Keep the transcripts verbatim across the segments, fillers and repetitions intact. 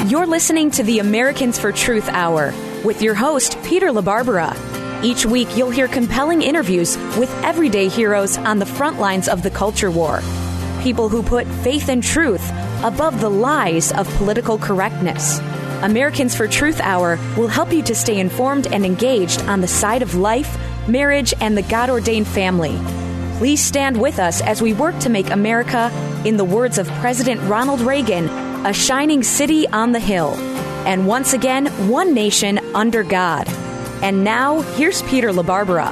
You're listening to the Americans for Truth Hour with your host, Peter LaBarbera. Each week, you'll hear compelling interviews with everyday heroes on the front lines of the culture war. People who put faith and truth above the lies of political correctness. Americans for Truth Hour will help you to stay informed and engaged on the side of life, marriage, and the God-ordained family. Please stand with us as we work to make America, in the words of President Ronald Reagan, a shining city on the hill. And once again, one nation under God. And now, here's Peter LaBarbera.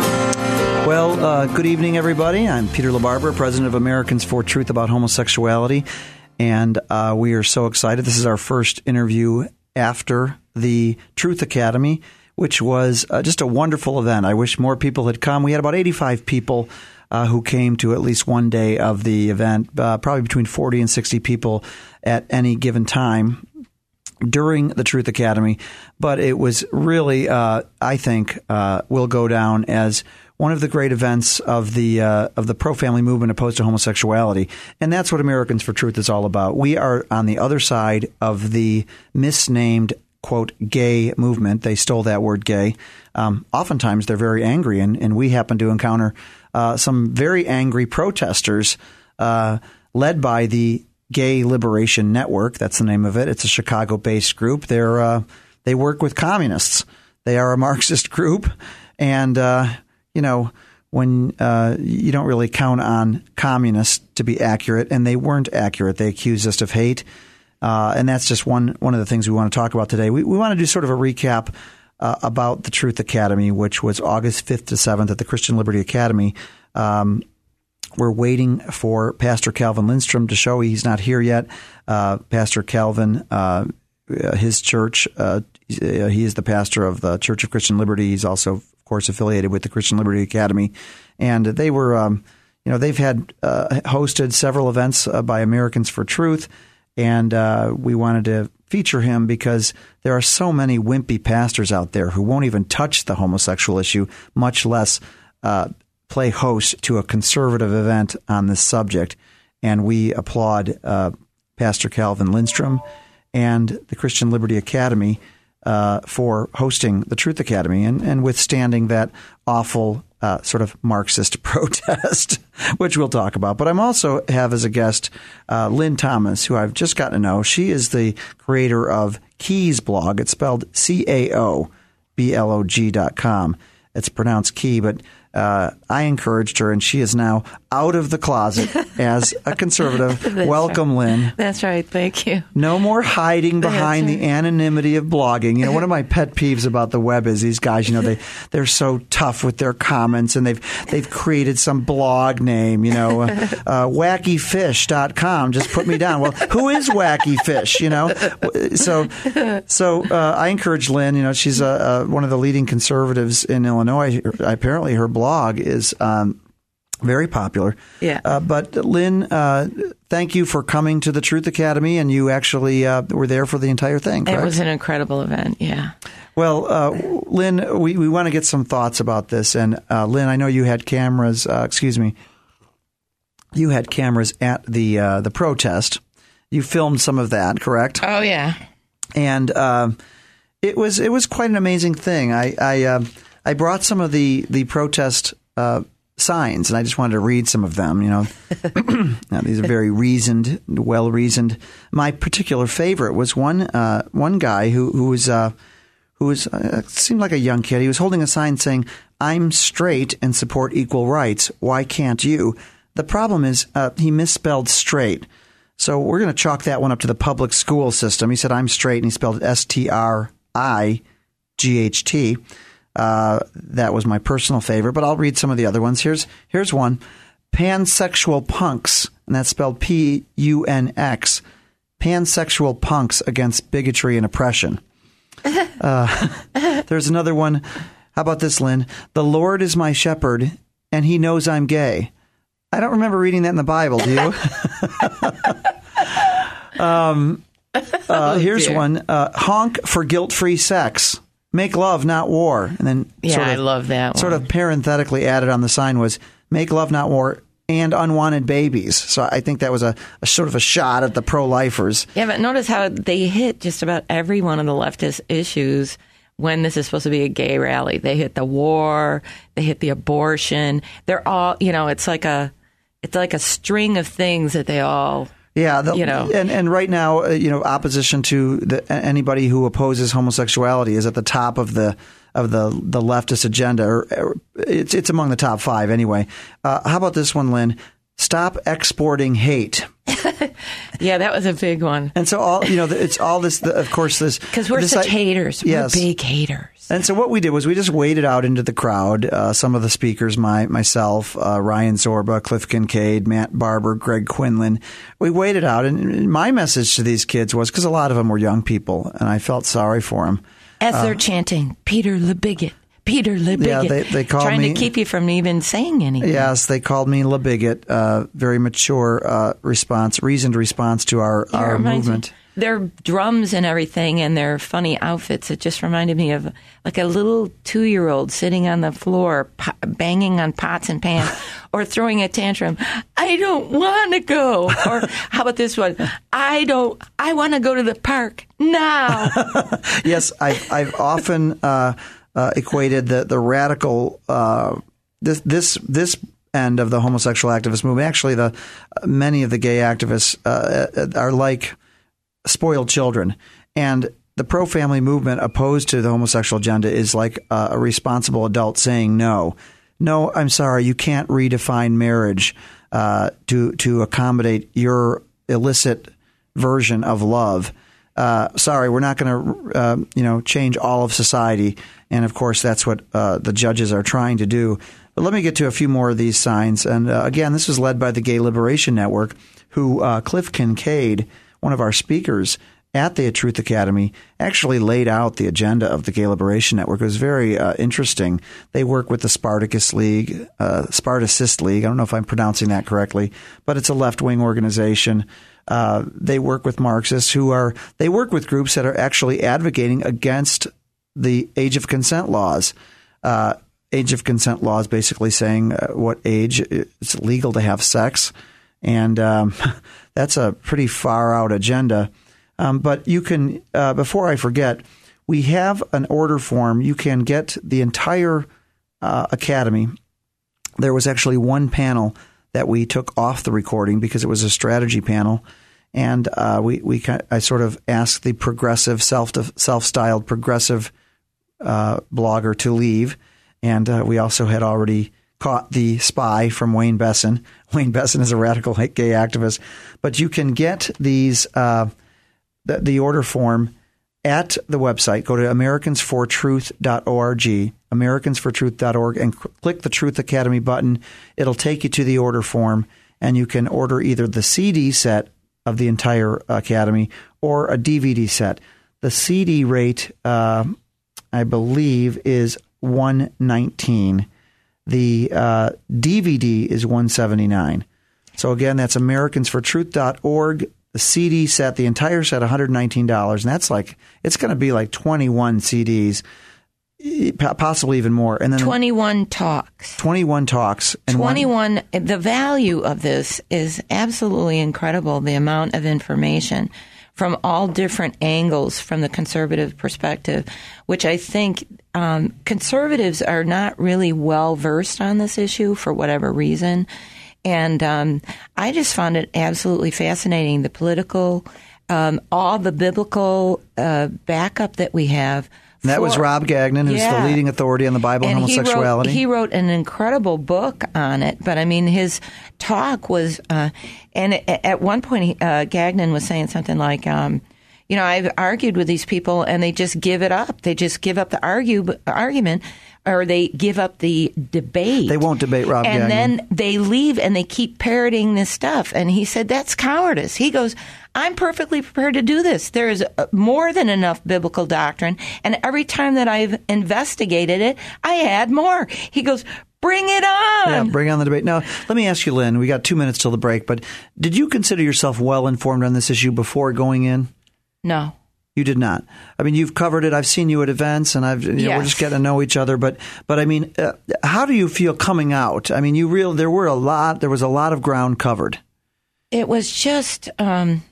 Well, uh, good evening, everybody. I'm Peter LaBarbera, president of Americans for Truth about homosexuality. And uh, we are so excited. This is our first interview after the Truth Academy, which was uh, just a wonderful event. I wish more people had come. We had about eighty-five people uh, who came to at least one day of the event, uh, probably between forty and sixty people at any given time during the Truth Academy. But it was really, uh, I think, uh, will go down as one of the great events of the uh, of the pro-family movement opposed to homosexuality. And that's what Americans for Truth is all about. We are on the other side of the misnamed, quote, gay movement. They stole that word gay. Um, oftentimes they're very angry, and, and we happen to encounter uh, some very angry protesters uh, led by the Gay Liberation Network. That's the name of it. It's a Chicago-based group. They're uh, they work with communists. They are a Marxist group, and uh, you know, when uh, you don't really count on communists to be accurate, and they weren't accurate. They accused us of hate, uh, and that's just one one of the things we want to talk about today. We, we want to do sort of a recap uh, about the Truth Academy, which was August fifth to seventh at the Christian Liberty Academy. Um, we're waiting for Pastor Calvin Lindstrom to show. He's not here yet. Uh, Pastor Calvin, uh, his church, uh, he is the pastor of the Church of Christian Liberty. He's also, of course, affiliated with the Christian Liberty Academy. And they were, um, you know, they've had uh, hosted several events uh, by Americans for Truth. And uh, we wanted to feature him because there are so many wimpy pastors out there who won't even touch the homosexual issue, much less uh, play host to a conservative event on this subject. And we applaud uh, Pastor Calvin Lindstrom and the Christian Liberty Academy uh, for hosting the Truth Academy and, and withstanding that awful uh, sort of Marxist protest, which we'll talk about. But I'm also have as a guest uh, Lynn Thomas, who I've just gotten to know. She is the creator of Keys blog. It's spelled C A O B L O G dot com. It's pronounced Key, but uh, I encouraged her, and she is now out of the closet as a conservative. Welcome, right. Lynn. That's right. Thank you. No more hiding behind right. the anonymity of blogging. You know, one of my pet peeves about the web is these guys, you know, they, they're so tough with their comments, and they've they've created some blog name, you know, uh, uh, wacky fish dot com. Just put me down. Well, who is Wacky Fish, you know? So so uh, I encourage Lynn, you know, she's a, a, one of the leading conservatives in Illinois. Apparently her blog is um, very popular. Yeah. Uh, but Lynn, uh, thank you for coming to the Truth Academy, and you actually uh, were there for the entire thing, correct? It was an incredible event, yeah. Well, uh, Lynn, we, we want to get some thoughts about this. And uh, Lynn, I know you had cameras, uh, excuse me, you had cameras at the uh, the protest. You filmed some of that, correct? Oh, yeah. And uh, it was it was quite an amazing thing. I I, uh, I brought some of the, the protest uh, signs, and I just wanted to read some of them. You know, now, these are very reasoned, well reasoned. My particular favorite was one uh, one guy who who was uh, who was uh, seemed like a young kid. He was holding a sign saying, "I'm straight and support equal rights. Why can't you?" The problem is uh, he misspelled straight. So we're going to chalk that one up to the public school system. He said, "I'm straight," and he spelled it S T R I G H T. Uh, that was my personal favorite, but I'll read some of the other ones. Here's here's one. Pansexual punks, and that's spelled P U N X. Pansexual punks against bigotry and oppression. Uh, there's another one. How about this, Lynn? The Lord is my shepherd, and he knows I'm gay. I don't remember reading that in the Bible, do you? um, uh, oh, here's dear. one. Uh, honk for guilt-free sex. Make love, not war. And then yeah, sort of, I love that one. Sort of parenthetically added on the sign was, make love, not war, and unwanted babies. So I think that was a, a sort of a shot at the pro-lifers. Yeah, but notice how they hit just about every one of the leftist issues when this is supposed to be a gay rally. They hit the war, they hit the abortion. They're all, you know, it's like a, it's like a string of things that they all... Yeah, the, you know, and and right now, uh, you know, opposition to the, anybody who opposes homosexuality is at the top of the of the the leftist agenda. Or, or it's it's among the top five anyway. Uh, how about this one, Lynn? Stop exporting hate. Yeah, that was a big one. And so all you know, it's all this. The, of course, this because we're this, such I, haters. Yes. We're big haters. And so what we did was we just waded out into the crowd. Uh, some of the speakers, my myself, uh, Ryan Zorba, Cliff Kincaid, Matt Barber, Greg Quinlan. We waded out, and my message to these kids was, because a lot of them were young people, and I felt sorry for them. As uh, they're chanting, Peter Le Bigot, Peter Le Bigot. Yeah, they, they called trying me, to keep you from even saying anything. Yes, they called me Le Bigot. Uh, very mature uh, response, reasoned response to our, Yeah, our reminds me- movement. Their drums and everything and their funny outfits, it just reminded me of like a little two-year-old sitting on the floor po- banging on pots and pans or throwing a tantrum. I don't want to go. Or how about this one? I don't, I want to go to the park now. Yes, I've, I've often uh, uh, equated the, the radical, uh, this, this, this end of the homosexual activist movement. Actually, the uh, many of the gay activists uh, are like spoiled children, and the pro-family movement opposed to the homosexual agenda is like uh, a responsible adult saying no. No, I'm sorry, you can't redefine marriage uh, to to accommodate your illicit version of love. Uh, sorry, we're not going to uh, you know change all of society, and of course that's what uh, the judges are trying to do. But let me get to a few more of these signs. And uh, again, this was led by the Gay Liberation Network, who uh, Cliff Kincaid, one of our speakers at the Truth Academy, actually laid out the agenda of the Gay Liberation Network. It was very uh, interesting. They work with the Spartacus League, uh, Spartacist League. I don't know if I'm pronouncing that correctly, but it's a left-wing organization. Uh, they work with Marxists who are, they work with groups that are actually advocating against the age of consent laws. Uh, age of consent laws basically saying uh, what age it's legal to have sex. And um, that's a pretty far out agenda. Um, but you can, uh, before I forget, we have an order form. You can get the entire uh, academy. There was actually one panel that we took off the recording because it was a strategy panel. And uh, we, we I sort of asked the progressive, self self-styled progressive uh, blogger to leave. And uh, we also had already caught the spy from Wayne Besson. Wayne Besson is a radical gay activist. But you can get these uh, the, the order form at the website. Go to Americans for Truth dot org, Americans for Truth dot org, and cl- click the Truth Academy button. It'll take you to the order form, and you can order either the C D set of the entire academy or a D V D set. The C D rate, uh, I believe, is one nineteen. The uh, D V D is one seventy-nine. So again, that's Americans for Truth dot org. The C D set, the entire set, one hundred nineteen dollars. And that's like, it's going to be like twenty-one C Ds, possibly even more. And then twenty-one talks. twenty-one talks. And twenty-one. One, the value of this is absolutely incredible. The amount of information from all different angles from the conservative perspective, which I think um, conservatives are not really well versed on this issue for whatever reason. And um, I just found it absolutely fascinating, the political, um, all the biblical uh, backup that we have. And that for, was Rob Gagnon, who's yeah. the leading authority on the Bible and, and homosexuality. He wrote, he wrote an incredible book on it, but I mean, his talk was, uh, and at one point, he, uh, Gagnon was saying something like, um, you know, I've argued with these people and they just give it up. They just give up the argue, argument, or they give up the debate. They won't debate Rob and Gagnon. And then they leave and they keep parroting this stuff. And he said, that's cowardice. He goes, I'm perfectly prepared to do this. There is more than enough biblical doctrine. And every time that I've investigated it, I add more. He goes, bring it on. Yeah, bring on the debate. Now, let me ask you, Lynn, we got two minutes till the break, but did you consider yourself well informed on this issue before going in? No. You did not. I mean, you've covered it. I've seen you at events, and I've you know, yes. we're just getting to know each other. But, but I mean, uh, how do you feel coming out? I mean, you real there were a lot. There was a lot of ground covered. It was just, um,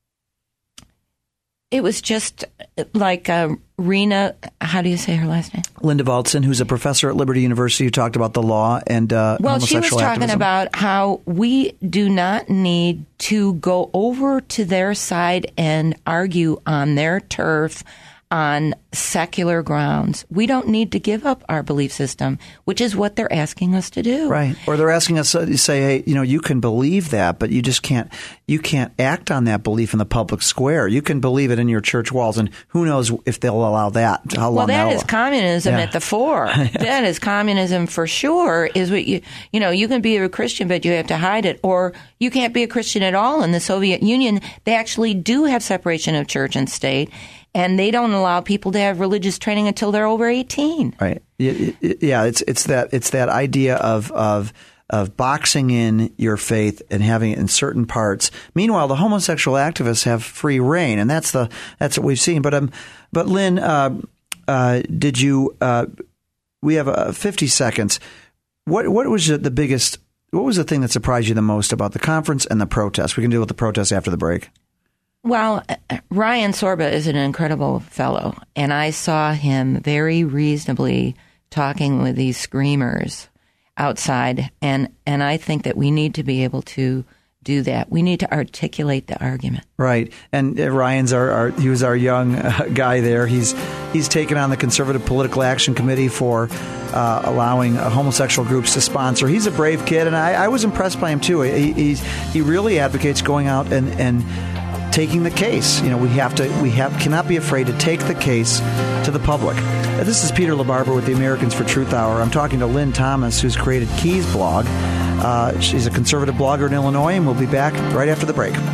it was just like uh, Rena. How do you say her last name? Linda Valdson, who's a professor at Liberty University, who talked about the law and uh, well, she was talking activism. about how we do not need to go over to their side and argue on their turf on secular grounds. We don't need to give up our belief system, which is what they're asking us to do. Right. Or they're asking us to say, hey, you know, you can believe that, but you just can't, you can't act on that belief in the public square. You can believe it in your church walls, and who knows if they'll allow that, how long Well, that that'll- is communism Yeah. at the fore. That is communism for sure, is what you, you know, you can be a Christian, but you have to hide it, or you can't be a Christian at all. In the Soviet Union, they actually do have separation of church and state, and they don't allow people to have religious training until they're over eighteen. Right. Yeah, it's it's that it's that idea of of of boxing in your faith and having it in certain parts. Meanwhile, the homosexual activists have free reign, and that's the that's what we've seen. But um, but Lynn, uh, uh, did you? Uh, we have uh, fifty seconds. What what was the biggest? What was the thing that surprised you the most about the conference and the protest? We can deal with the protest after the break. Well, Ryan Sorba is an incredible fellow, and I saw him very reasonably talking with these screamers outside, and, and I think that we need to be able to do that. We need to articulate the argument. Right, and uh, Ryan's our, our he was our young uh, guy there. He's he's taken on the Conservative Political Action Committee for uh, allowing uh, homosexual groups to sponsor. He's a brave kid, and I, I was impressed by him too. He he's, he really advocates going out and and. taking the case. You know, we have to, we have cannot be afraid to take the case to the public. Uh, This is Peter LaBarbera with the Americans for Truth Hour. I'm talking to Lynn Thomas, who's created Keys Blog. Uh, she's a conservative blogger in Illinois, and we'll be back right after the break.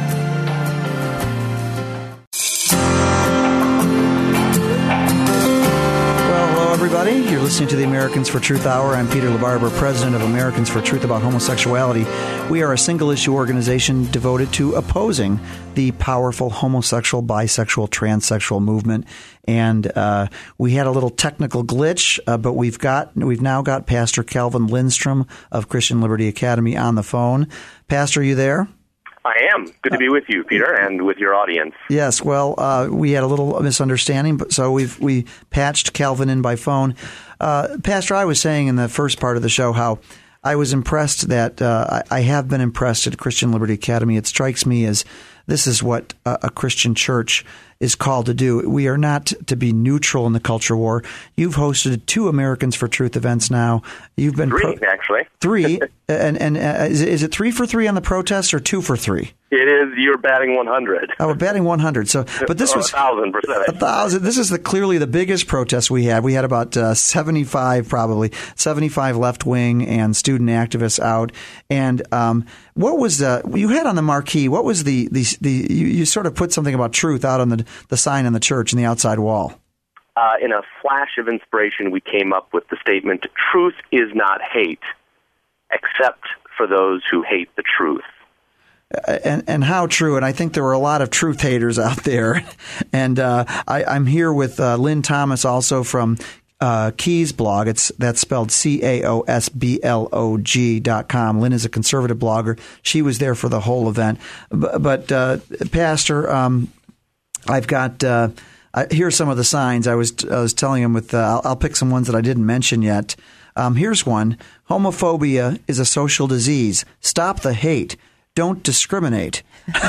Everybody, you're listening to the Americans for Truth Hour. I'm Peter LaBarbera, president of Americans for Truth about homosexuality. We are a single-issue organization devoted to opposing the powerful homosexual, bisexual, transsexual movement. And uh, we had a little technical glitch, uh, but we've got we've now got Pastor Calvin Lindstrom of Christian Liberty Academy on the phone. Pastor, are you there? I am. Good to be with you, Peter, and with your audience. Yes. Well, uh, we had a little misunderstanding, but so we've we patched Calvin in by phone. Uh, Pastor, I was saying in the first part of the show how I was impressed that uh, I, I have been impressed at Christian Liberty Academy. It strikes me as this is what a, a Christian church is called to do. We are not to be neutral in the culture war. You've hosted two Americans for Truth events now. You've been three, pro- actually. Three, and and uh, is, it, is it three for three on the protests or two for three? It is. You're batting one hundred. Oh, we're batting one hundred. So, but this or was a thousand percent. A thousand. This is the clearly the biggest protest we had. We had about uh, seventy-five, probably seventy-five left wing and student activists out. And um, what was the you had on the marquee? What was the the the you, you sort of put something about truth out on the the sign on the church and the outside wall. Uh, in a flash of inspiration, we came up with the statement: "Truth is not hate, except for those who hate the truth." And, and how true. And I think there were a lot of truth haters out there. And uh, I, I'm here with uh, Lynn Thomas, also from uh, Keys Blog. It's that's spelled C A O S B L O G dot com. Lynn is a conservative blogger. She was there for the whole event. But, but uh, Pastor, um, I've got uh, I, here are some of the signs. I was I was telling him with. Uh, I'll, I'll pick some ones that I didn't mention yet. Um, here's one: homophobia is a social disease. Stop the hate. Don't discriminate.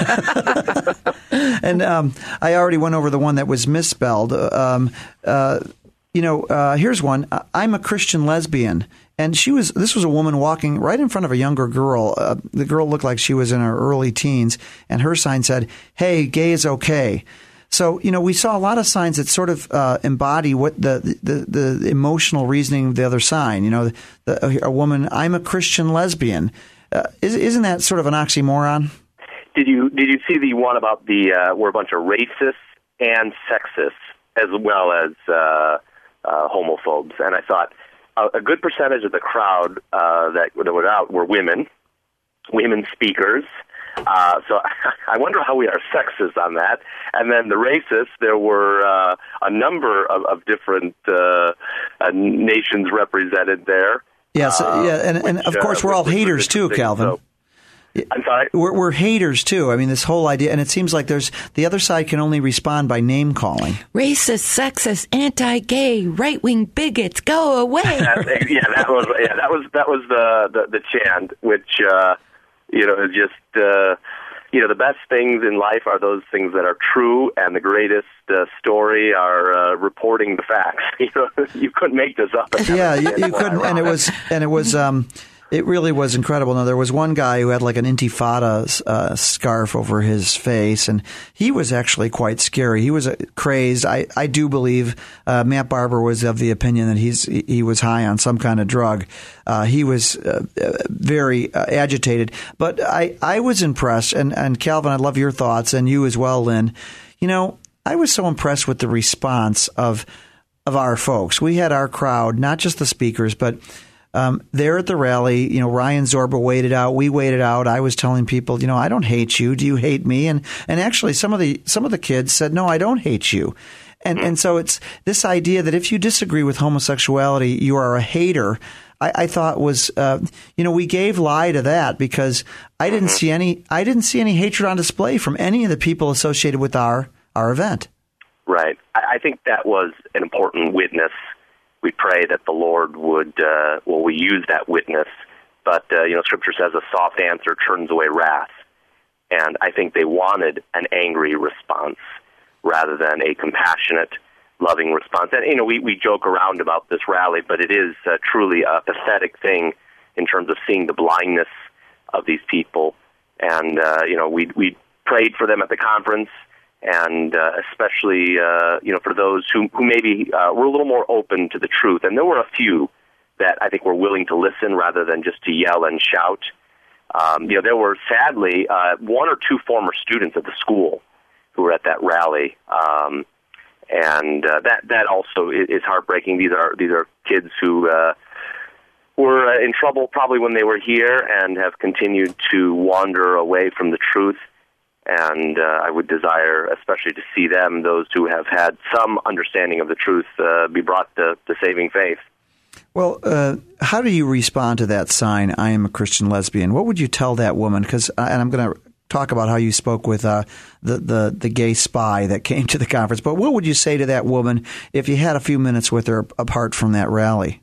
And um, I already went over the one that was misspelled. Um, uh, you know, uh, here's one. I'm a Christian lesbian. And she was. This was a woman walking right in front of a younger girl. Uh, the girl looked like she was in her early teens. And her sign said, "Hey, gay is okay." So, you know, we saw a lot of signs that sort of uh, embody what the, the, the emotional reasoning of the other sign. You know, the, a woman, I'm a Christian lesbian. Uh, isn't that sort of an oxymoron? Did you did you see the one about the uh, we're a bunch of racists and sexists as well as uh, uh, homophobes? And I thought a, a good percentage of the crowd uh, that, that were out were women, women speakers, Uh, so I wonder how we are sexist on that. And then the racists, there were uh, a number of, of different uh, uh, nations represented there. Yes, uh, yeah, and, and which, of course uh, we're all which haters too, Calvin. So, I'm sorry? We're, we're haters too. I mean, this whole idea, and it seems like there's the other side can only respond by name calling. Racist, sexist, anti-gay, right-wing bigots, go away. That, yeah, that was yeah, that was that was the the, the chant, which uh, you know is just uh, you know the best things in life are those things that are true, and the greatest uh, story are uh, reporting the facts. You know, you couldn't make this up. Yeah, you, you couldn't, and it was and it was. Um, It really was incredible. Now, there was one guy who had like an Intifada uh, scarf over his face, and he was actually quite scary. He was uh, crazed. I, I do believe uh, Matt Barber was of the opinion that he's he was high on some kind of drug. Uh, he was uh, very uh, agitated. But I, I was impressed, and, and Calvin, I'd love your thoughts, and you as well, Lynn. You know, I was so impressed with the response of of our folks. We had our crowd, not just the speakers, but Um, there at the rally, you know, Ryan Zorba waited out. We waited out. I was telling people, you know, I don't hate you. Do you hate me? And and actually, some of the some of the kids said, no, I don't hate you. And and so it's this idea that if you disagree with homosexuality, you are a hater. I, I thought was, uh, you know, we gave lie to that because I didn't see any. I didn't see any hatred on display from any of the people associated with our our event. Right. I, I think that was an important witness. We pray that the Lord would, uh, well, we use that witness, but, uh, you know, Scripture says a soft answer turns away wrath. And I think they wanted an angry response rather than a compassionate, loving response. And, you know, we, we joke around about this rally, but it is uh, truly a pathetic thing in terms of seeing the blindness of these people. And, uh, you know, we, we prayed for them at the conference. And uh, especially, uh, you know, for those who, who maybe uh, were a little more open to the truth. And there were a few that I think were willing to listen rather than just to yell and shout. Um, you know, there were, sadly, uh, one or two former students at the school who were at that rally. Um, and uh, that that also is heartbreaking. These are these are kids who uh, were in trouble probably when they were here and have continued to wander away from the truth. And uh, I would desire, especially to see them, those who have had some understanding of the truth, uh, be brought to, to saving faith. Well, uh, how do you respond to that sign, I am a Christian lesbian? What would you tell that woman? Because, and I'm going to talk about how you spoke with uh, the, the, the gay spy that came to the conference, but what would you say to that woman if you had a few minutes with her apart from that rally?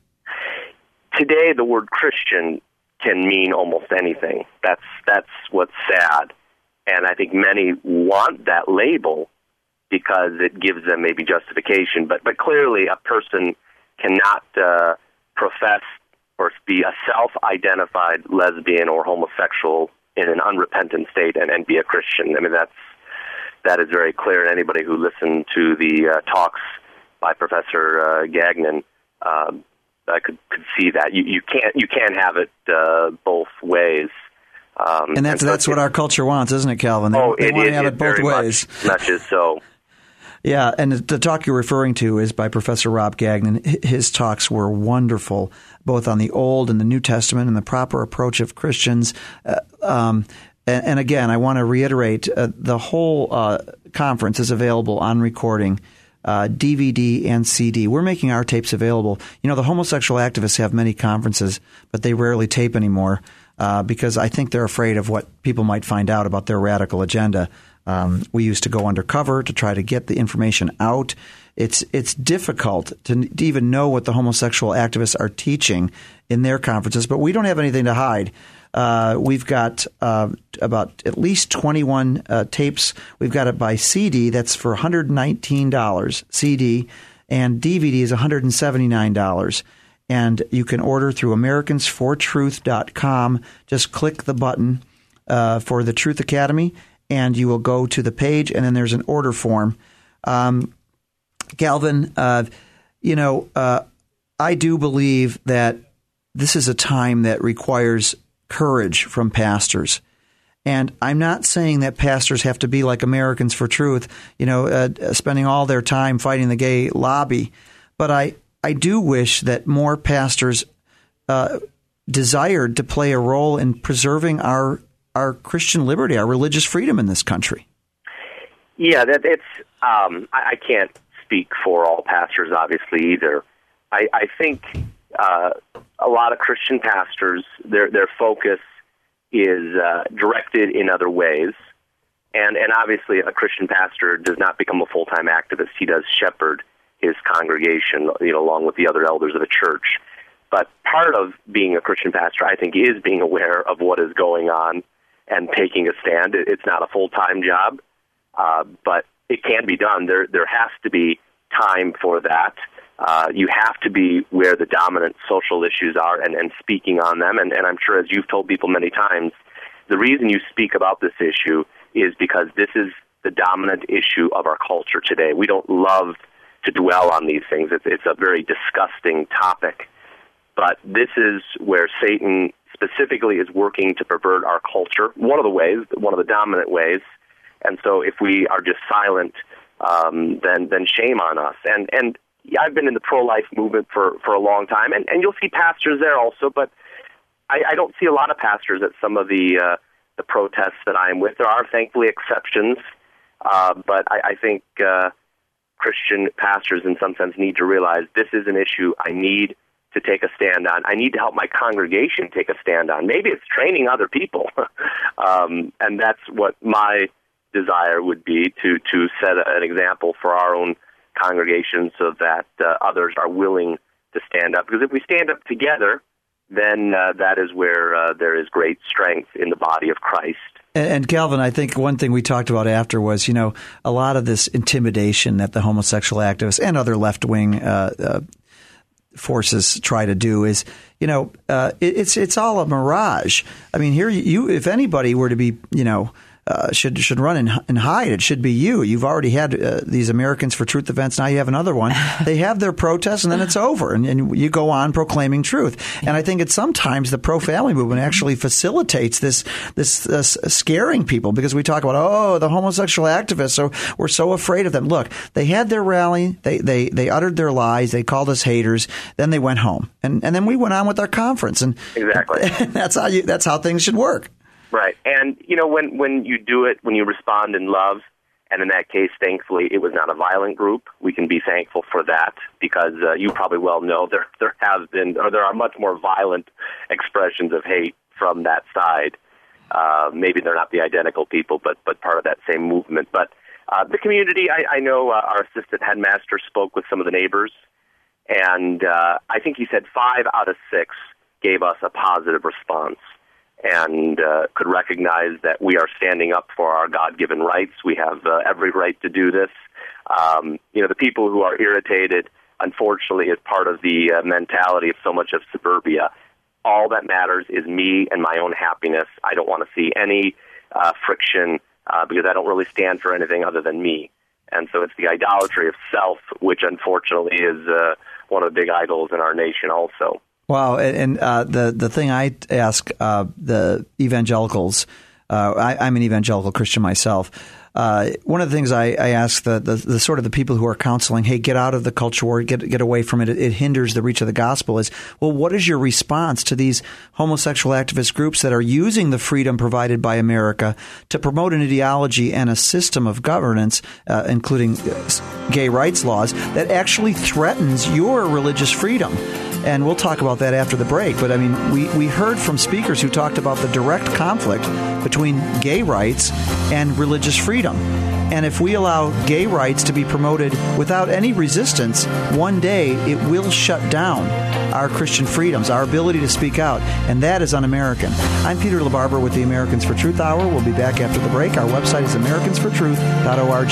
Today, the word Christian can mean almost anything. That's that's what's sad. And I think many want that label because it gives them maybe justification. But but clearly a person cannot uh, profess or be a self-identified lesbian or homosexual in an unrepentant state and, and be a Christian. I mean, that's that is very clear. And anybody who listened to the uh, talks by Professor uh, Gagnon uh, I could could see that. You, you can't you can't have it uh, both ways. Um, and that's and so that's what our culture wants, isn't it, Calvin? They, oh, they it want is, to have it both ways. Much, much is so. Yeah, and the talk you're referring to is by Professor Rob Gagnon. His talks were wonderful, both on the Old and the New Testament and the proper approach of Christians. Uh, um, and, and again, I want to reiterate, uh, the whole uh, conference is available on recording, uh, D V D and C D. We're making our tapes available. You know, the homosexual activists have many conferences, but they rarely tape anymore. Uh, because I think they're afraid of what people might find out about their radical agenda. Um, we used to go undercover to try to get the information out. It's it's difficult to, to even know what the homosexual activists are teaching in their conferences, but we don't have anything to hide. Uh, we've got uh, about at least twenty-one uh, tapes. We've got it by C D. That's for one hundred nineteen dollars C D, and D V D is one hundred seventy-nine dollars. And you can order through Americans for truth dot com. Just click the button uh, for the Truth Academy, and you will go to the page, and then there's an order form. Um, Calvin, uh, you know, uh, I do believe that this is a time that requires courage from pastors. And I'm not saying that pastors have to be like Americans for Truth, you know, uh, spending all their time fighting the gay lobby. But I I do wish that more pastors uh, desired to play a role in preserving our our Christian liberty, our religious freedom in this country? Yeah, that it's. Um, I, I can't speak for all pastors, obviously, either. I, I think uh, a lot of Christian pastors, their their focus is uh, directed in other ways, and and obviously, a Christian pastor does not become a full time activist. He does shepherd his congregation, you know, along with the other elders of the church. But part of being a Christian pastor, I think, is being aware of what is going on and taking a stand. It's not a full time job. Uh, but it can be done. There there has to be time for that. Uh, you have to be where the dominant social issues are and, and speaking on them. And, and I'm sure, as you've told people many times, the reason you speak about this issue is because this is the dominant issue of our culture today. We don't love to dwell on these things. It's, it's a very disgusting topic. But this is where Satan specifically is working to pervert our culture. One of the ways, one of the dominant ways. And so if we are just silent, um, then then shame on us. And and yeah, I've been in the pro-life movement for, for a long time, and, and you'll see pastors there also, but I, I don't see a lot of pastors at some of the uh, the protests that I'm with. There are, thankfully, exceptions, uh, but I, I think uh, Christian pastors, in some sense, need to realize this is an issue I need to take a stand on. I need to help my congregation take a stand on. Maybe it's training other people, um, and that's what my desire would be, to to set an example for our own congregation so that uh, others are willing to stand up. Because if we stand up together, then uh, that is where uh, there is great strength in the body of Christ. And, and Calvin, I think one thing we talked about after was, you know, a lot of this intimidation that the homosexual activists and other left-wing uh, uh, forces try to do is, you know, uh, it, it's it's all a mirage. I mean, here you, if anybody were to be, you know, Uh, should should run and, and hide, it should be you. You've already had uh, these Americans for Truth events. Now you have another one. They have their protests, and then it's over, and, and you go on proclaiming truth. And I think it's sometimes the pro-family movement actually facilitates this this, this scaring people, because we talk about, oh, the homosexual activists, so we're so afraid of them. Look, they had their rally. They they they uttered their lies. They called us haters. Then they went home, and and then we went on with our conference. And exactly, and that's how you that's how things should work. Right. And, you know, when, when you do it, when you respond in love, and in that case, thankfully, it was not a violent group, we can be thankful for that, because uh, you probably well know there there have been, or there are much more violent expressions of hate from that side. Uh, maybe they're not the identical people, but, but part of that same movement. But uh, the community, I, I know uh, our assistant headmaster spoke with some of the neighbors, and uh, I think he said five out of six gave us a positive response, and uh, could recognize that we are standing up for our God-given rights. We have uh, every right to do this. Um, you know, the people who are irritated, unfortunately, is part of the uh, mentality of so much of suburbia. All that matters is me and my own happiness. I don't want to see any uh, friction uh, because I don't really stand for anything other than me. And so it's the idolatry of self, which unfortunately is uh, one of the big idols in our nation also. Wow, and uh, the the thing I ask uh, the evangelicals, uh, I, I'm an evangelical Christian myself. Uh, one of the things I, I ask the, the the sort of the people who are counseling, hey, get out of the culture war, get get away from it. it. It hinders the reach of the gospel. Is, well, what is your response to these homosexual activist groups that are using the freedom provided by America to promote an ideology and a system of governance, uh, including gay rights laws, that actually threatens your religious freedom? And we'll talk about that after the break. But, I mean, we, we heard from speakers who talked about the direct conflict between gay rights and religious freedom. And if we allow gay rights to be promoted without any resistance, one day it will shut down our Christian freedoms, our ability to speak out. And that is un-American. I'm Peter LaBarbera with the Americans for Truth Hour. We'll be back after the break. Our website is americans for truth dot org.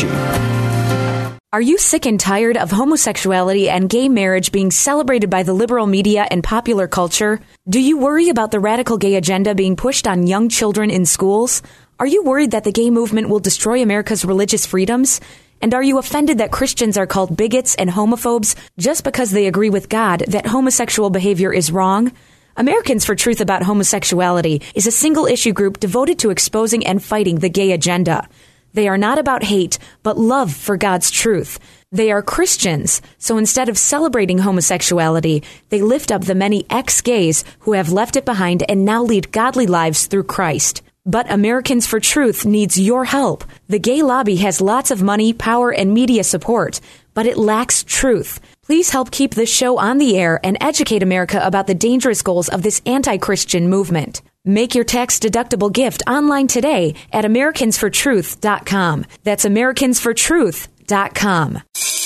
Are you sick and tired of homosexuality and gay marriage being celebrated by the liberal media and popular culture? Do you worry about the radical gay agenda being pushed on young children in schools? Are you worried that the gay movement will destroy America's religious freedoms? And are you offended that Christians are called bigots and homophobes just because they agree with God that homosexual behavior is wrong? Americans for Truth About Homosexuality is a single-issue group devoted to exposing and fighting the gay agenda. They are not about hate, but love for God's truth. They are Christians, so instead of celebrating homosexuality, they lift up the many ex-gays who have left it behind and now lead godly lives through Christ. But Americans for Truth needs your help. The gay lobby has lots of money, power, and media support, but it lacks truth. Please help keep this show on the air and educate America about the dangerous goals of this anti-Christian movement. Make your tax-deductible gift online today at Americans for Truth dot com. That's Americans for Truth dot com.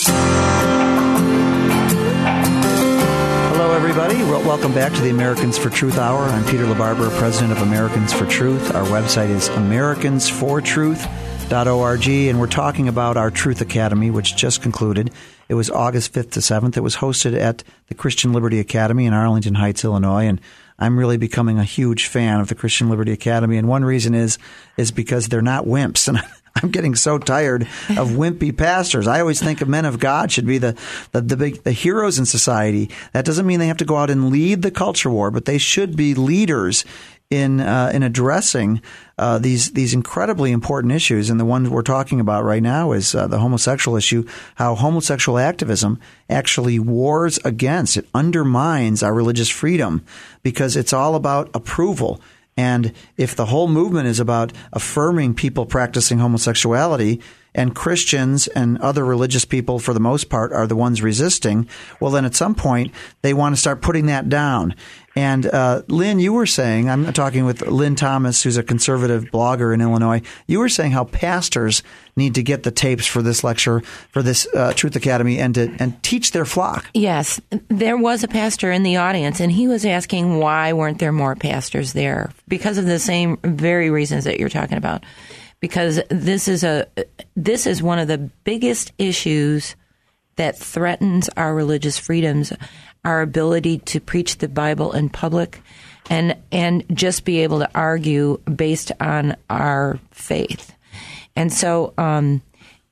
Hello, everybody. Well, welcome back to the Americans for Truth Hour. I'm Peter LaBarbera, president of Americans for Truth. Our website is Americans for Truth dot org, and we're talking about our Truth Academy, which just concluded. It was August fifth to seventh. It was hosted at the Christian Liberty Academy in Arlington Heights, Illinois, and I'm really becoming a huge fan of the Christian Liberty Academy, and one reason is is because they're not wimps, and I'm getting so tired of wimpy pastors. I always think of men of God should be the the the, big, the heroes in society. That doesn't mean they have to go out and lead the culture war, but they should be leaders in uh, in addressing uh, these these incredibly important issues. And the one we're talking about right now is uh, the homosexual issue, how homosexual activism actually wars against, it undermines our religious freedom because it's all about approval. And if the whole movement is about affirming people practicing homosexuality, and Christians and other religious people, for the most part, are the ones resisting, well, then at some point, they want to start putting that down. And uh, Lynn, you were saying, I'm talking with Lynn Thomas, who's a conservative blogger in Illinois, you were saying how pastors need to get the tapes for this lecture, for this uh, Truth Academy, and to and teach their flock. Yes. There was a pastor in the audience, and he was asking why weren't there more pastors there? Because of the same very reasons that you're talking about. Because this is a this is one of the biggest issues that threatens our religious freedoms, our ability to preach the Bible in public, and and just be able to argue based on our faith. And so, um,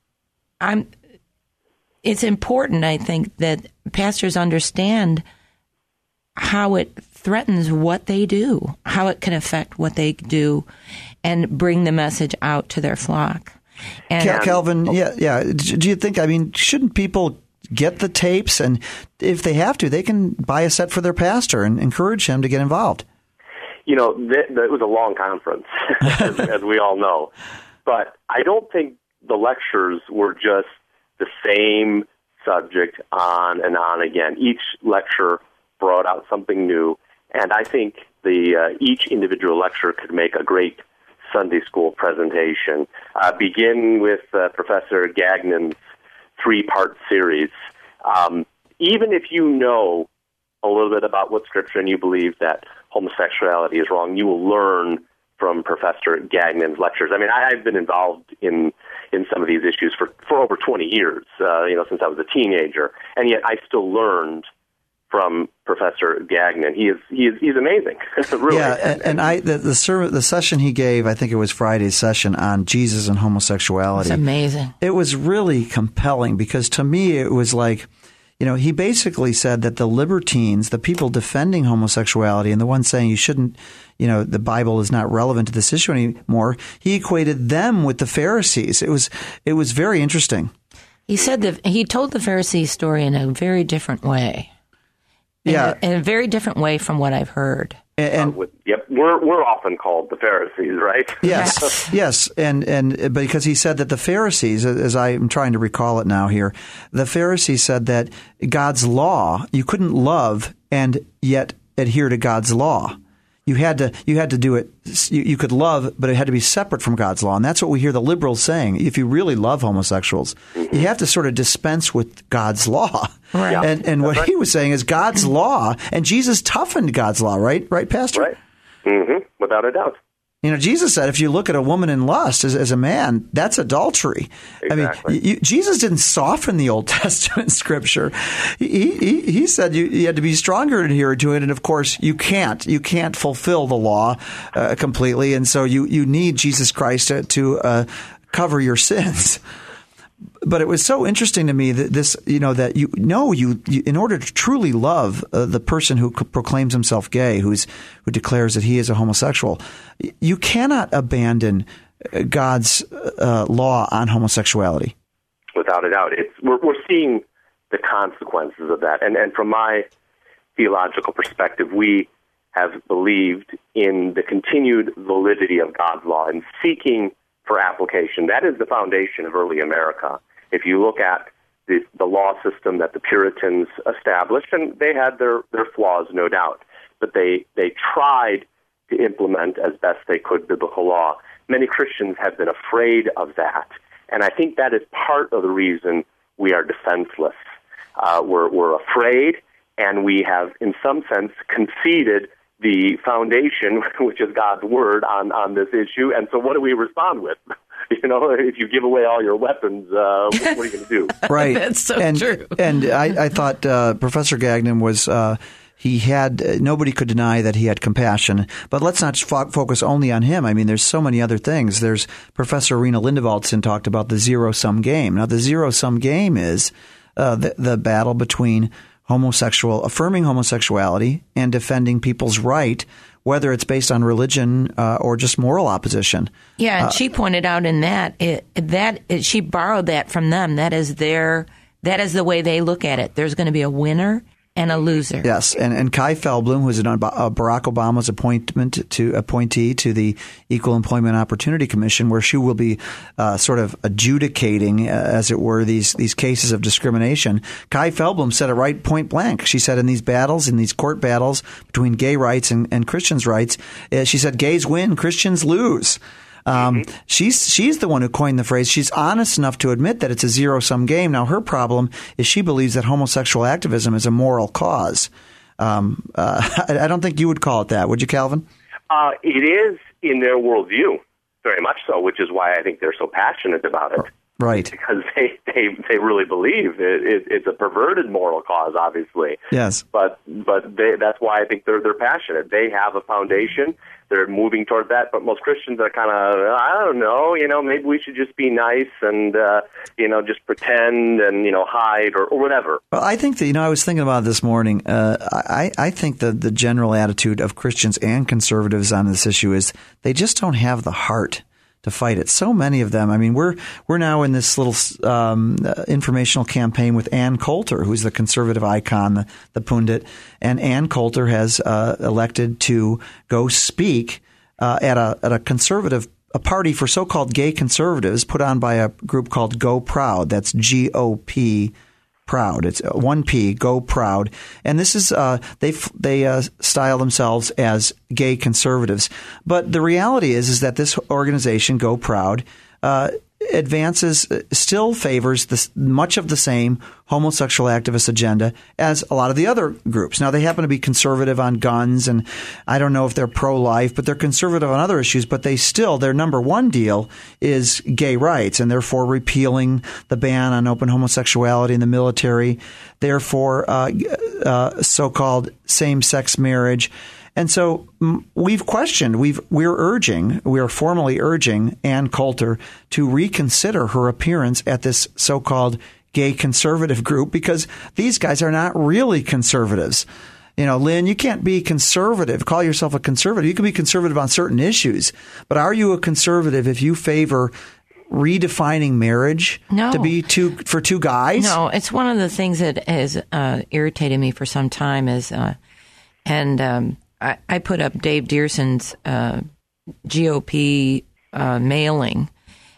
I'm. It's important, I think, that pastors understand how it threatens what they do, how it can affect what they do, and bring the message out to their flock. And Cal- Calvin, yeah, yeah. Do you think, I mean, shouldn't people get the tapes? And if they have to, they can buy a set for their pastor and encourage him to get involved. You know, th- th- it was a long conference, as, as we all know. But I don't think the lectures were just the same subject on and on again. Each lecture brought out something new, and I think the uh, each individual lecture could make a great Sunday school presentation. Uh, begin with uh, Professor Gagnon's three-part series. Um, even if you know a little bit about what Scripture and you believe that homosexuality is wrong, you will learn from Professor Gagnon's lectures. I mean, I, I've been involved in in some of these issues for, for over twenty years, uh, you know, since I was a teenager, and yet I still learned from Professor Gagnon. He is he is he's amazing. Really. Yeah, and, and I the the, serv- the session he gave, I think it was Friday's session on Jesus and homosexuality. It's amazing. It was really compelling because to me it was like, you know, he basically said that the libertines, the people defending homosexuality and the ones saying you shouldn't, you know, the Bible is not relevant to this issue anymore, he equated them with the Pharisees. It was it was very interesting. He said that he told the Pharisee story in a very different way. In Yeah, a, in a very different way from what I've heard. And, and uh, with, yep, we're we're often called the Pharisees, right? yes, yes, and and because he said that the Pharisees, as I'm trying to recall it now here, the Pharisees said that God's law, you couldn't love and yet adhere to God's law. You had to you had to do it. You, you could love, but it had to be separate from God's law, and that's what we hear the liberals saying. If you really love homosexuals, mm-hmm. you have to sort of dispense with God's law. Right. Yeah. And and what right. he was saying is God's law, and Jesus toughened God's law, right? Right, Pastor? Right. Mm-hmm. Without a doubt. You know, Jesus said, if you look at a woman in lust as, as a man, that's adultery. Exactly. I mean, you, Jesus didn't soften the Old Testament Scripture. He, he, he said you, you had to be stronger to adhere to it, and of course, you can't. You can't fulfill the law uh, completely, and so you, you need Jesus Christ to, to uh, cover your sins. But it was so interesting to me that this, you know, that you know, you, you in order to truly love uh, the person who proclaims himself gay, who's who declares that he is a homosexual, you cannot abandon God's uh, law on homosexuality. Without a doubt, it's we're, we're seeing the consequences of that, and and from my theological perspective, we have believed in the continued validity of God's law and seeking for application. That is the foundation of early America. If you look at the, the law system that the Puritans established, and they had their, their flaws, no doubt, but they, they tried to implement as best they could biblical law. Many Christians have been afraid of that, and I think that is part of the reason we are defenseless. Uh, we're, we're afraid, and we have, in some sense, conceded the foundation, which is God's word, on, on this issue. And so what do we respond with? You know, if you give away all your weapons, uh, what are you going to do? Right. That's so and, true. And I, I thought uh, Professor Gagnon was... Uh, He had, uh, nobody could deny that he had compassion, but let's not fo- focus only on him. I mean, there's so many other things. There's Professor Rena Lindevaldsen talked about the zero-sum game. Now, the zero-sum game is uh, the, the battle between homosexual, affirming homosexuality and defending people's right, whether it's based on religion uh, or just moral opposition. Yeah, and uh, she pointed out in that, it, that it, she borrowed that from them. That is their, that is the way they look at it. There's going to be a winner and a loser. Yes, and, and Kai Feldblum, who is an, uh, Barack Obama's appointment to appointee to the Equal Employment Opportunity Commission, where she will be uh, sort of adjudicating, uh, as it were, these these cases of discrimination. Kai Feldblum said it right point blank. She said in these battles, in these court battles between gay rights and, and Christians' rights, uh, she said gays win, Christians lose. Um, mm-hmm. She's she's the one who coined the phrase. She's honest enough to admit that it's a zero-sum game. Now, her problem is she believes that homosexual activism is a moral cause. Um, uh, I, I don't think you would call it that, would you, Calvin? Uh, it is in their worldview, very much so, which is why I think they're so passionate about it. Right. Because they, they, they really believe it, it, it's a perverted moral cause, obviously. Yes. But but they, that's why I think they're they're passionate. They have a foundation. They're moving toward that. But most Christians are kind of, I don't know, you know, maybe we should just be nice and, uh, you know, just pretend and, you know, hide or, or whatever. Well, I think that, you know, I was thinking about it this morning. Uh, I, I think that the general attitude of Christians and conservatives on this issue is they just don't have the heart to fight it. So many of them. I mean, we're we're now in this little um, uh, informational campaign with Ann Coulter, who's the conservative icon, the, the pundit, and Ann Coulter has uh, elected to go speak uh, at a at a conservative a party for so-called gay conservatives put on by a group called Go Proud. That's G O P. Proud. It's one P, Go Proud. And this is, uh, they, they, uh, style themselves as gay conservatives. But the reality is, is that this organization, Go Proud, uh, advances, still favors this, much of the same homosexual activist agenda as a lot of the other groups. Now, they happen to be conservative on guns, and I don't know if they're pro-life, but they're conservative on other issues. But they still, their number one deal is gay rights, and therefore repealing the ban on open homosexuality in the military, therefore uh, uh, so-called same-sex marriage. And so we've questioned, we've, we're urging, we are formally urging Ann Coulter to reconsider her appearance at this so-called gay conservative group, because these guys are not really conservatives. You know, Lynn, you can't be conservative, call yourself a conservative. You can be conservative on certain issues, but are you a conservative if you favor redefining marriage no. to be two for two guys? No, it's one of the things that has uh, irritated me for some time is, uh, and um, I, I put up Dave Dearson's uh, G O P uh, mailing.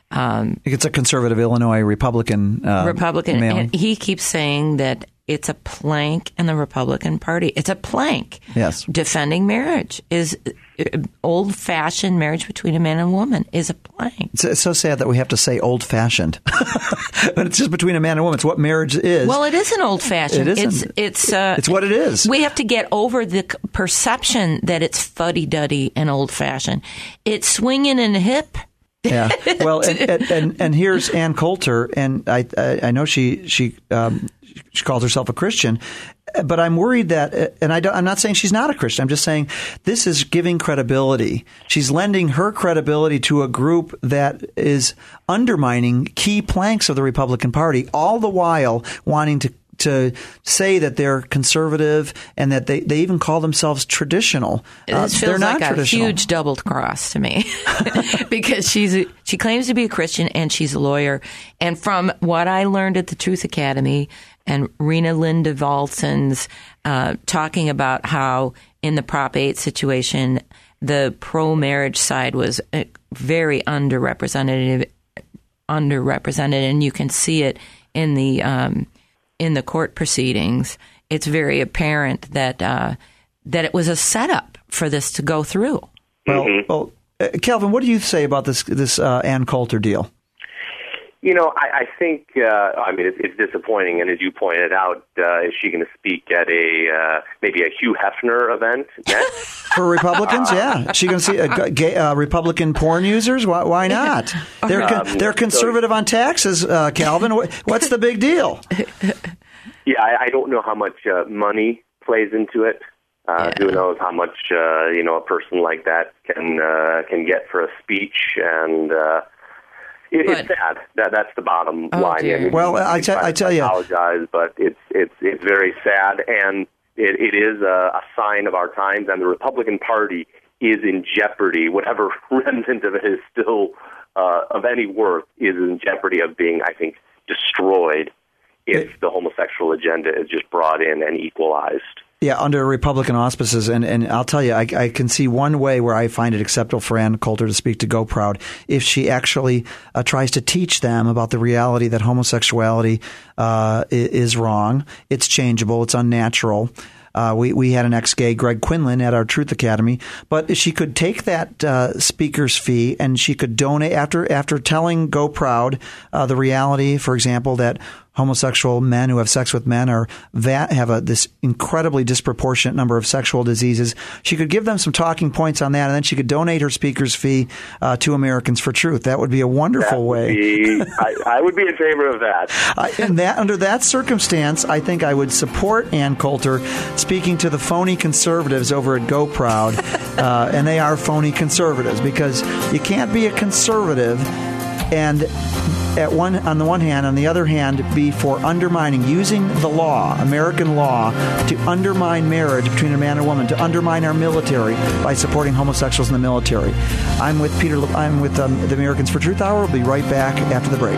Um, it's a conservative Illinois Republican uh, Republican, mailing. And he keeps saying that it's a plank in the Republican Party. It's a plank. Yes, defending marriage is old-fashioned marriage between a man and a woman is a plank. It's, it's so sad that we have to say old-fashioned, but it's just between a man and a woman. It's what marriage is. Well, it isn't old-fashioned. It isn't. It's it's uh, it's what it is. We have to get over the perception that it's fuddy-duddy and old-fashioned. It's swinging and hip. Yeah. Well, and, and, and, and here's Ann Coulter, and I I, I know she she um, she calls herself a Christian, but I'm worried that, and I don't, I'm not saying she's not a Christian. I'm just saying this is giving credibility. She's lending her credibility to a group that is undermining key planks of the Republican Party, all the while wanting to to say that they're conservative and that they, they even call themselves traditional. It Uh, feels they're not like a traditional. huge double cross to me because she's a, she claims to be a Christian and she's a lawyer. And from what I learned at the Truth Academy and Rena Linda Valson's uh, talking about how in the Prop eight situation, the pro-marriage side was uh, very underrepresented, underrepresented, and you can see it in the um, in the court proceedings. It's very apparent that uh, that it was a setup for this to go through. Well, Mm-hmm. well uh, Calvin, what do you say about this this uh, Ann Coulter deal? You know, I, I think, uh, I mean, it's, it's disappointing, and as you pointed out, uh, is she going to speak at a, uh, maybe a Hugh Hefner event next? For Republicans, yeah. She going to see uh, gay, uh, Republican porn users? Why, why not? They're con- Um, they're conservative on taxes, uh, Calvin. What, what's the big deal? Yeah, I, I don't know how much uh, money plays into it. Uh, Yeah. Who knows how much, uh, you know, a person like that can uh, can get for a speech, and uh, it, But- it's sad. That that's the bottom Oh, line. dear. I mean, Well, I we te- try I to tell you- apologize, but it's it's it's very sad, and it, it is a, a sign of our times. And the Republican Party is in jeopardy. Whatever remnant of it is still uh, of any worth is in jeopardy of being, I think, destroyed if It- the homosexual agenda is just brought in and equalized. Yeah, under Republican auspices, and, and I'll tell you, I, I can see one way where I find it acceptable for Ann Coulter to speak to Go Proud if she actually uh, tries to teach them about the reality that homosexuality uh, is wrong, it's changeable, it's unnatural. Uh, we, we had an ex-gay, Greg Quinlan, at our Truth Academy, but she could take that uh, speaker's fee and she could donate after after telling Go Proud uh, the reality, for example, that homosexual men who have sex with men are va- have a this incredibly disproportionate number of sexual diseases. She could give them some talking points on that, and then she could donate her speaker's fee uh, to Americans for Truth. That would be a wonderful That would way. be- I, I would be in favor of that. I, and that under that circumstance, I think I would support Ann Coulter speaking to the phony conservatives over at Go Proud, uh, and they are phony conservatives because you can't be a conservative and at one on the one hand, on the other hand, be for undermining, using the law, American law, to undermine marriage between a man and a woman, to undermine our military by supporting homosexuals in the military. I'm with Peter. I'm with um, the Americans for Truth Hour. We'll be right back after the break.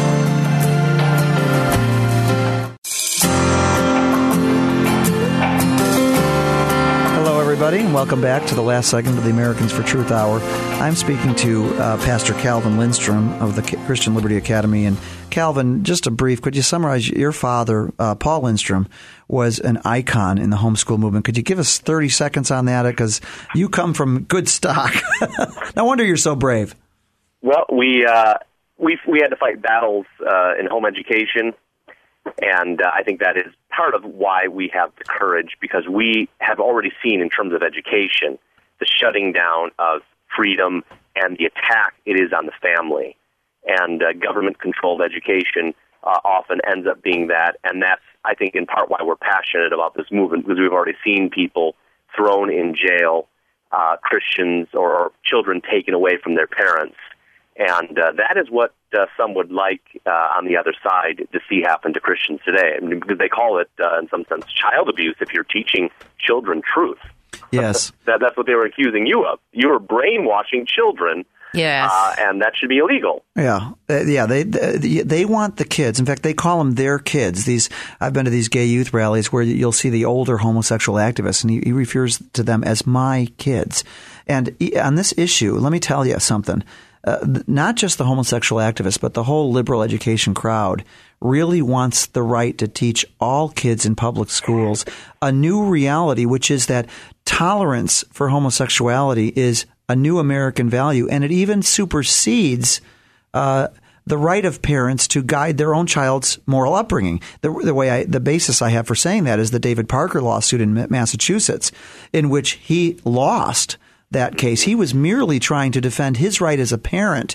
Everybody, and welcome back to the last segment of the Americans for Truth Hour. I'm speaking to uh, Pastor Calvin Lindstrom of the Christian Liberty Academy. And Calvin, just a brief, could you summarize your father, uh, Paul Lindstrom, was an icon in the homeschool movement. Could you give us thirty seconds on that? Because you come from good stock. No wonder you're so brave. Well, we uh, we we had to fight battles uh, in home education. And uh, I think that is part of why we have the courage, because we have already seen in terms of education the shutting down of freedom and the attack it is on the family. And uh, government-controlled education uh, often ends up being that. And that's, I think, in part why we're passionate about this movement, because we've already seen people thrown in jail, uh, Christians or, or children taken away from their parents. And uh, that is what uh, some would like uh, on the other side to see happen to Christians today, I mean, because they call it, uh, in some sense, child abuse if you're teaching children truth. Yes. that, that's what they were accusing you of. You were brainwashing children, Yes. uh, and that should be illegal. Yeah, uh, yeah. They, they they want the kids. In fact, they call them their kids. These I've been to these gay youth rallies where you'll see the older homosexual activists, and he, he refers to them as my kids. And on this issue, let me tell you something. Uh, not just the homosexual activists, but the whole liberal education crowd really wants the right to teach all kids in public schools a new reality, which is that tolerance for homosexuality is a new American value, and it even supersedes uh, the right of parents to guide their own child's moral upbringing. The, the way I, the basis I have for saying that is the David Parker lawsuit in Massachusetts, in which he lost that case. He was merely trying to defend his right as a parent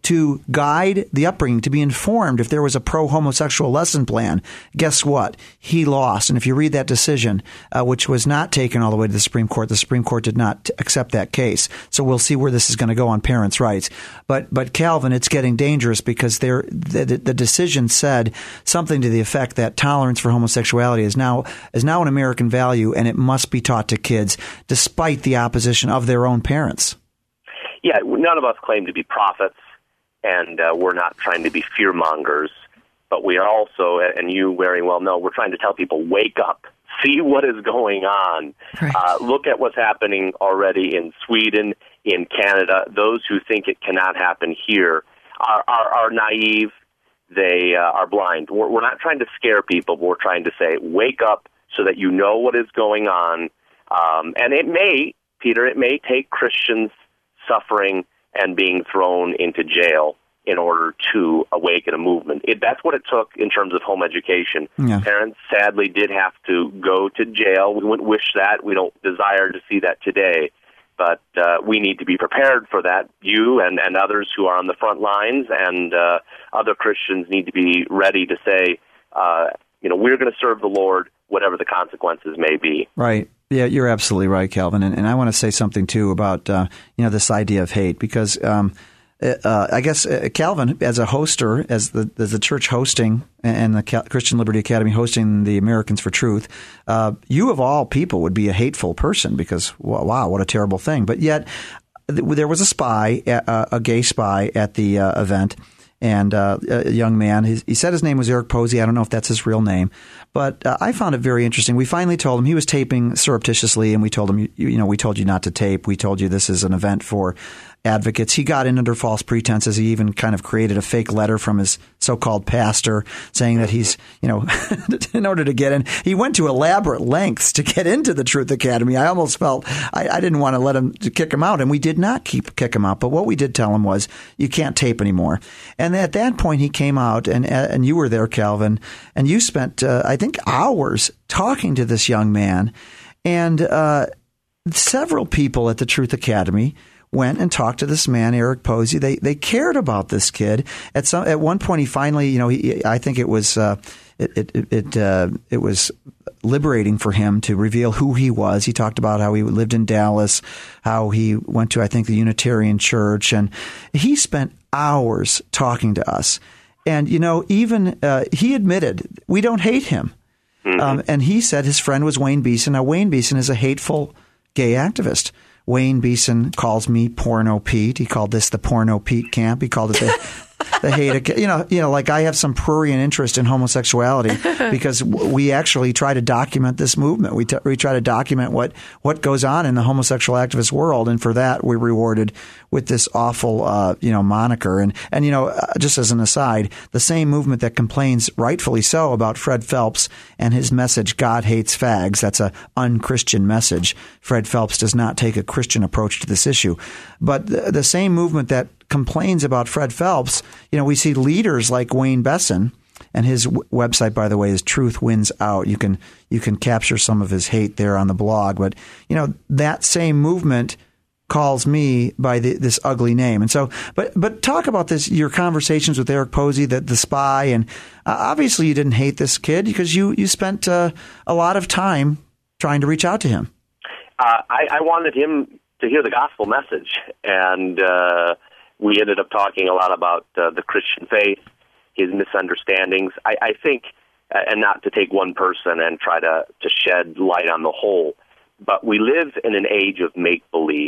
to guide the upbringing, to be informed if there was a pro-homosexual lesson plan. Guess what? He lost. And if you read that decision, uh, which was not taken all the way to the Supreme Court, the Supreme Court did not t- accept that case. So we'll see where this is going to go on parents' rights. But but Calvin, it's getting dangerous because there the, the decision said something to the effect that tolerance for homosexuality is now is now an American value and it must be taught to kids, despite the opposition of their own parents. Yeah, none of us claim to be prophets, and uh, we're not trying to be fear-mongers, but we are also, and you very well know, we're trying to tell people, wake up, see what is going on. Right. Uh, look at what's happening already in Sweden, in Canada. Those who think it cannot happen here are, are, are naive. They uh, are blind. We're, we're not trying to scare people. We're trying to say, wake up so that you know what is going on. Um, and it may, Peter, it may take Christians suffering and being thrown into jail in order to awaken a movement. It, that's what it took in terms of home education. Yeah. Parents, sadly, did have to go to jail. We wouldn't wish that. We don't desire to see that today. But uh, we need to be prepared for that. You and, and others who are on the front lines and uh, other Christians need to be ready to say, uh, you know, we're going to serve the Lord, whatever the consequences may be. Right. Yeah, you're absolutely right, Calvin. And, and I want to say something, too, about, uh, you know, this idea of hate, because um, uh, I guess, uh, Calvin, as a hoster, as the, as the church hosting and the Christian Liberty Academy hosting the Americans for Truth, uh, you of all people would be a hateful person because, wow, what a terrible thing. But yet there was a spy, a, a gay spy at the uh, event. And uh, a young man, he, he said his name was Eric Posey. I don't know if that's his real name, but uh, I found it very interesting. We finally told him he was taping surreptitiously, and we told him, you, you know, we told you not to tape. We told you this is an event for advocates. He got in under false pretenses. He even kind of created a fake letter from his so-called pastor saying that he's, you know, in order to get in, he went to elaborate lengths to get into the Truth Academy. I almost felt I, I didn't want to let him to kick him out, and we did not keep kick him out. But what we did tell him was, you can't tape anymore. And at that point, he came out, and and you were there, Calvin, and you spent, uh, I think, hours talking to this young man, and uh, several people at the Truth Academy went and talked to this man, Eric Posey. They they cared about this kid. At some at one point, he finally, you know, he, I think it was uh, it it it, uh, it was liberating for him to reveal who he was. He talked about how he lived in Dallas, how he went to, I think, the Unitarian Church, and he spent hours talking to us. And you know, even uh, he admitted we don't hate him. Mm-hmm. Um, and he said his friend was Wayne Beeson. Now, Wayne Beeson is a hateful gay activist. Wayne Beeson calls me Porno Pete. He called this the Porno Pete camp. He called it the, the hate. You know, you know, like I have some prurient interest in homosexuality because we actually try to document this movement. We, t- we try to document what, what goes on in the homosexual activist world. And for that, we're rewarded with this awful, uh, you know, moniker. And, and, you know, uh, just as an aside, the same movement that complains rightfully so about Fred Phelps and his message, God hates fags. That's a unchristian message. Fred Phelps does not take a Christian approach to this issue. But the, the same movement that complains about Fred Phelps, you know, we see leaders like Wayne Beeson, and his w- website, by the way, is Truth Wins Out. You can you can capture some of his hate there on the blog. But, you know, that same movement calls me by the, this ugly name. And so, but but talk about this, your conversations with Eric Posey, the, the spy, and uh, obviously you didn't hate this kid because you, you spent uh, a lot of time trying to reach out to him. Uh, I, I wanted him to hear the gospel message, and uh, we ended up talking a lot about uh, the Christian faith, his misunderstandings. I, I think, uh, and not to take one person and try to, to shed light on the whole, but we live in an age of make-believe,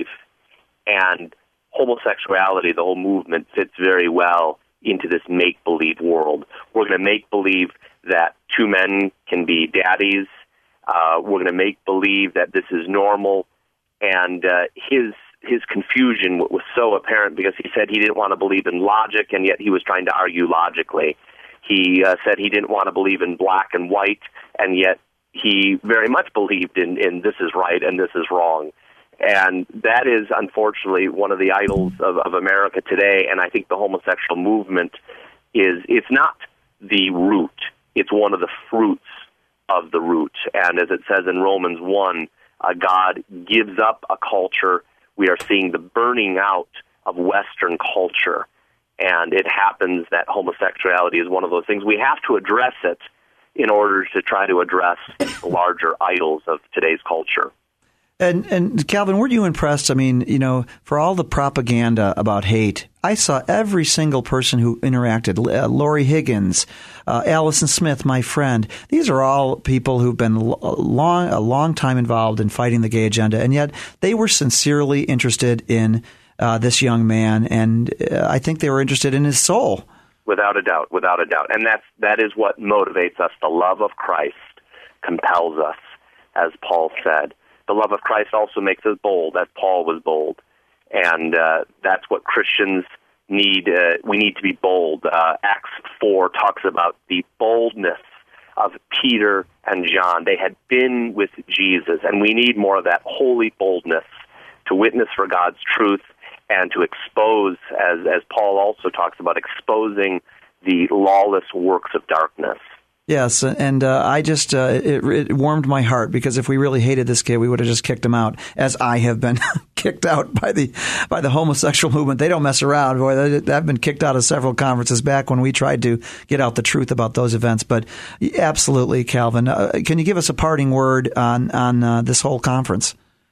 and homosexuality, the whole movement, fits very well into this make-believe world. We're going to make believe that two men can be daddies. Uh, we're going to make believe that this is normal, and uh, his his confusion was so apparent because he said he didn't want to believe in logic, and yet he was trying to argue logically. He uh, said he didn't want to believe in black and white, and yet he very much believed in, in this is right and this is wrong. And that is, unfortunately, one of the idols of, of America today, and I think the homosexual movement is, it's not the root, it's one of the fruits of the root. And as it says in Romans one, uh, God gives up a culture. We are seeing the burning out of Western culture. And it happens that homosexuality is one of those things. We have to address it in order to try to address the larger idols of today's culture. And, and Calvin, weren't you impressed? I mean, you know, for all the propaganda about hate, I saw every single person who interacted. Uh, Lori Higgins, uh, Allison Smith, my friend. These are all people who've been long, a long time involved in fighting the gay agenda, and yet they were sincerely interested in uh, this young man, and uh, I think they were interested in his soul. Without a doubt, without a doubt. And that's, that is what motivates us. The love of Christ compels us, as Paul said. The love of Christ also makes us bold, as Paul was bold. And uh, that's what Christians need. Uh, we need to be bold. Uh, Acts four talks about the boldness of Peter and John. They had been with Jesus, and we need more of that holy boldness to witness for God's truth and to expose, as, as Paul also talks about, exposing the lawless works of darkness. Yes, and uh, I just, uh, it, it warmed my heart, because if we really hated this kid, we would have just kicked him out, as I have been kicked out by the by the homosexual movement. They don't mess around. Boy, they, I've been kicked out of several conferences back when we tried to get out the truth about those events. But absolutely, Calvin, uh, can you give us a parting word on, on uh, this whole conference?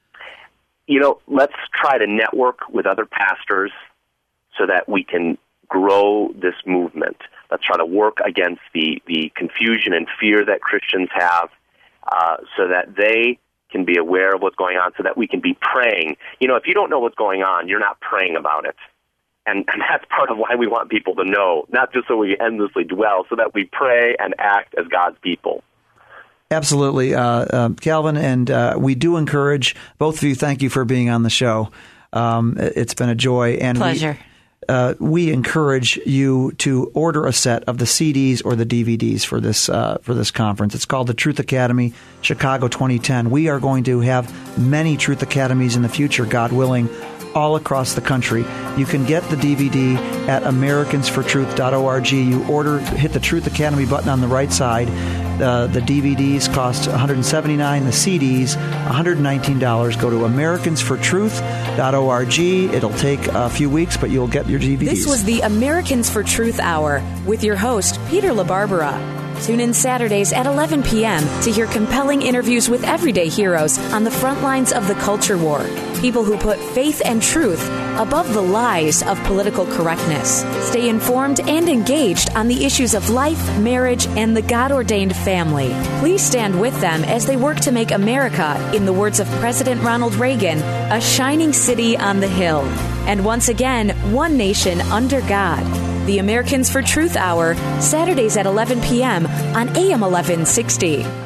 You know, let's try to network with other pastors so that we can grow this movement. Let's try to work against the, the confusion and fear that Christians have uh, so that they can be aware of what's going on, so that we can be praying. You know, if you don't know what's going on, you're not praying about it. And, and that's part of why we want people to know, not just so we endlessly dwell, so that we pray and act as God's people. Absolutely, uh, uh, Calvin, and uh, we do encourage both of you. Thank you for being on the show. Um, it's been a joy. And Pleasure. We, Uh, we encourage you to order a set of the C Ds or the D V Ds for this uh, for this conference. It's called the Truth Academy Chicago twenty ten. We are going to have many Truth Academies in the future, God willing, all across the country. You can get the D V D at americans for truth dot org. You order, hit the Truth Academy button on the right side. Uh, the D V Ds cost one hundred seventy-nine dollars, the C Ds one hundred nineteen dollars. Go to americans for truth dot org. It'll take a few weeks, but you'll get your D V Ds. This was the Americans for Truth Hour with your host, Peter LaBarbera. Tune in Saturdays at eleven p.m. to hear compelling interviews with everyday heroes on the front lines of the culture war. People who put faith and truth above the lies of political correctness. Stay informed and engaged on the issues of life, marriage, and the God-ordained family. Please stand with them as they work to make America, in the words of President Ronald Reagan, a shining city on the hill. And once again, one nation under God. The Americans for Truth Hour, Saturdays at eleven p.m. on A M eleven sixty.